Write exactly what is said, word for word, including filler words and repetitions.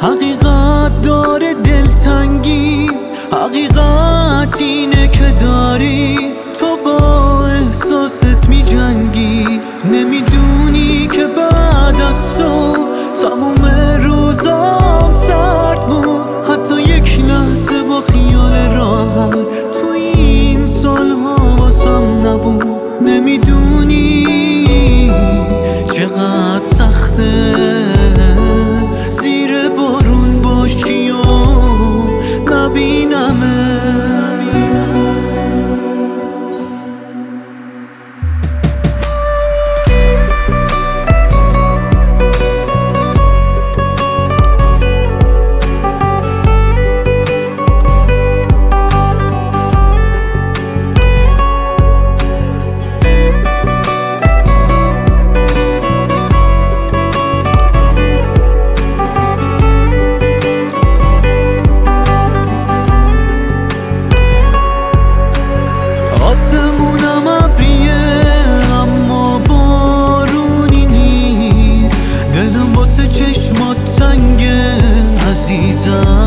حقیقت داره دلتنگی، حقیقت اینه که داری تو با احساست می جنگی. نمیدونی که بعد از تو تموم روزام سرد بود، حتی یک لحظه با خیال راحت تو این سالها واسم نبود. نمیدونی چقدر سخته زیر بارون باشی و نبینمه. آسمونم ابریه اما بارونی نیست، دلم واسه چشمات تنگه عزیزم.